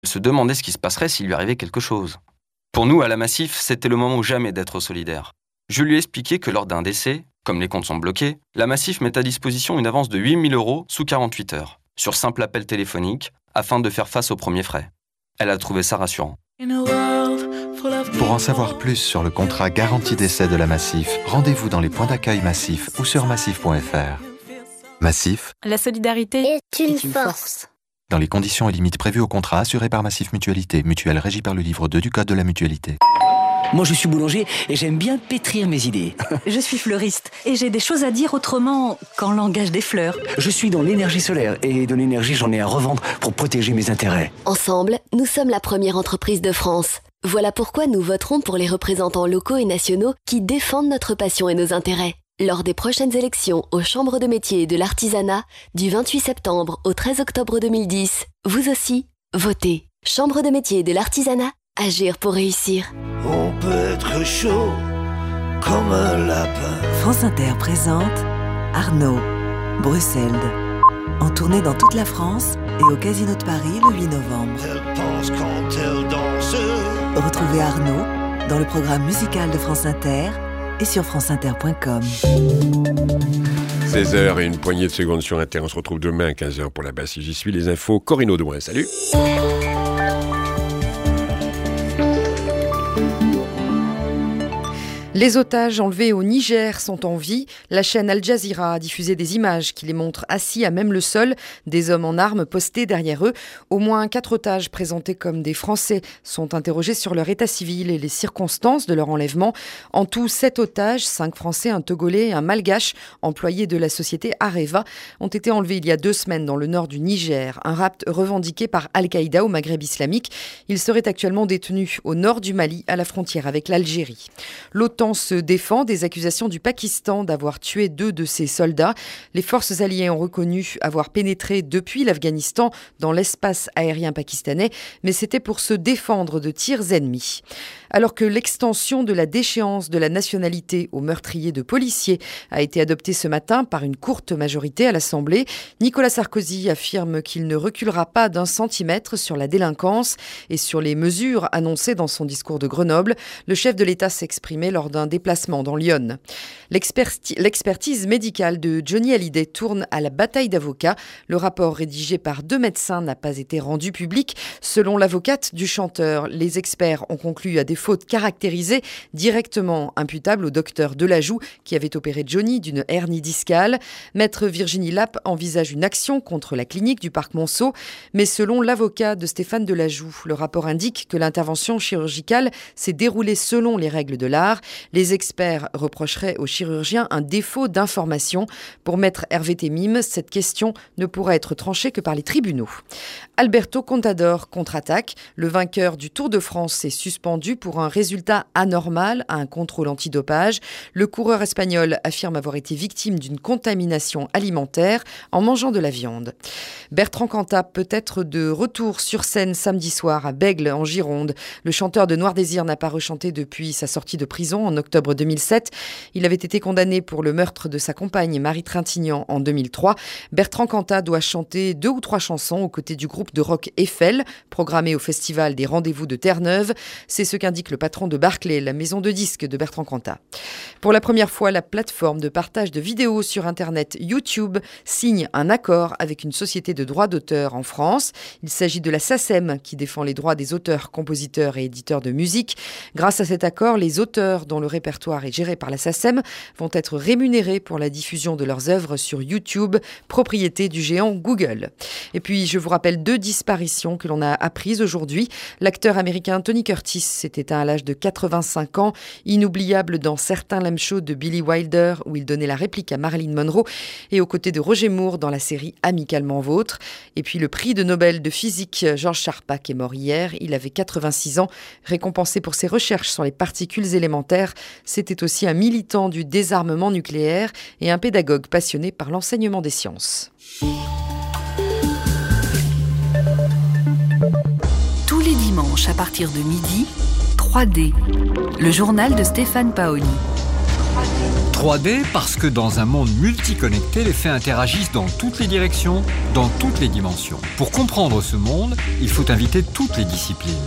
Elle se demandait ce qui se passerait s'il lui arrivait quelque chose. Pour nous, à la Massif, c'était le moment ou jamais d'être solidaire. Je lui ai expliqué que lors d'un décès, comme les comptes sont bloqués, la Massif met à disposition une avance de 8 000 € sous 48 heures, sur simple appel téléphonique, afin de faire face aux premiers frais. Elle a trouvé ça rassurant. Pour en savoir plus sur le contrat garantie décès de la Massif, rendez-vous dans les points d'accueil Massif ou sur massif.fr. Massif, la solidarité est une force. Dans les conditions et limites prévues au contrat assuré par Massif Mutualité, mutuelle régie par le livre 2 du Code de la Mutualité. Moi, je suis boulanger et j'aime bien pétrir mes idées. Je suis fleuriste et j'ai des choses à dire autrement qu'en langage des fleurs. Je suis dans l'énergie solaire et de l'énergie, j'en ai à revendre pour protéger mes intérêts. Ensemble, nous sommes la première entreprise de France. Voilà pourquoi nous voterons pour les représentants locaux et nationaux qui défendent notre passion et nos intérêts. Lors des prochaines élections aux chambres de métiers et de l'artisanat, du 28 septembre au 13 octobre 2010, vous aussi, votez. Chambre de métiers et de l'artisanat, agir pour réussir. On peut être chaud comme un lapin. France Inter présente Arnaud, Bruxelles, en tournée dans toute la France et au Casino de Paris le 8 novembre. Elle pense quand elle danse. Retrouvez Arnaud dans le programme musical de France Inter et sur franceinter.com. 16h et une poignée de secondes sur Inter. On se retrouve demain à 15h pour la basse. J'y suis les infos. Corinne Audouin, salut. Les otages enlevés au Niger sont en vie. La chaîne Al Jazeera a diffusé des images qui les montrent assis à même le sol, des hommes en armes postés derrière eux. Au moins 4 otages présentés comme des Français sont interrogés sur leur état civil et les circonstances de leur enlèvement. En tout, 7 otages, 5 Français, un Togolais et un Malgache, employés de la société Areva, ont été enlevés il y a 2 semaines dans le nord du Niger. Un rapt revendiqué par Al-Qaïda au Maghreb islamique. Ils seraient actuellement détenus au nord du Mali, à la frontière avec l'Algérie. L'OTAN se défend des accusations du Pakistan d'avoir tué 2 de ses soldats. Les forces alliées ont reconnu avoir pénétré depuis l'Afghanistan dans l'espace aérien pakistanais, mais c'était pour se défendre de tirs ennemis. Alors que l'extension de la déchéance de la nationalité aux meurtriers de policiers a été adoptée ce matin par une courte majorité à l'Assemblée, Nicolas Sarkozy affirme qu'il ne reculera pas d'1 centimètre sur la délinquance et sur les mesures annoncées dans son discours de Grenoble. Le chef de l'État s'exprimait lors d'un déplacement dans l'Yonne. L'expertise médicale de Johnny Hallyday tourne à la bataille d'avocats. Le rapport rédigé par 2 médecins n'a pas été rendu public. Selon l'avocate du chanteur, les experts ont conclu à des fautes caractérisées directement imputables au docteur Delajoux qui avait opéré Johnny d'une hernie discale. Maître Virginie Lappe envisage une action contre la clinique du Parc Monceau, mais selon l'avocat de Stéphane Delajoux, le rapport indique que l'intervention chirurgicale s'est déroulée selon les règles de l'art. Les experts reprocheraient aux chirurgiens un défaut d'information. Pour maître Hervé Temim, cette question ne pourra être tranchée que par les tribunaux. Alberto Contador contre-attaque. Le vainqueur du Tour de France est suspendu pour un résultat anormal à un contrôle antidopage. Le coureur espagnol affirme avoir été victime d'une contamination alimentaire en mangeant de la viande. Bertrand Cantat peut être de retour sur scène samedi soir à Bègles en Gironde. Le chanteur de Noir Désir n'a pas rechanté depuis sa sortie de prison en octobre 2007. Il avait été condamné pour le meurtre de sa compagne Marie Trintignant en 2003. Bertrand Cantat doit chanter 2 ou 3 chansons aux côtés du groupe de rock Eiffel, programmé au festival des Rendez-vous de Terre-Neuve. C'est ce qu'indique le patron de Barclay, la maison de disques de Bertrand Cantat. Pour la première fois, la plateforme de partage de vidéos sur Internet YouTube signe un accord avec une société de droits d'auteur en France. Il s'agit de la SACEM qui défend les droits des auteurs, compositeurs et éditeurs de musique. Grâce à cet accord, les auteurs dont le répertoire est géré par la SACEM vont être rémunérés pour la diffusion de leurs œuvres sur YouTube, propriété du géant Google. Et puis, je vous rappelle 2 disparitions que l'on a apprises aujourd'hui. L'acteur américain Tony Curtis s'est éteint à l'âge de 85 ans, inoubliable dans certains lame shows de Billy Wilder où il donnait la réplique à Marilyn Monroe et aux côtés de Roger Moore dans la série Amicalement Vôtre. Et puis le prix de Nobel de physique Georges Charpak est mort hier. Il avait 86 ans, récompensé pour ses recherches sur les particules élémentaires. C'était aussi un militant du désarmement nucléaire et un pédagogue passionné par l'enseignement des sciences. Tous les dimanches à partir de midi, 3D, le journal de Stéphane Paoli. 3D parce que dans un monde multiconnecté, les faits interagissent dans toutes les directions, dans toutes les dimensions. Pour comprendre ce monde, il faut inviter toutes les disciplines.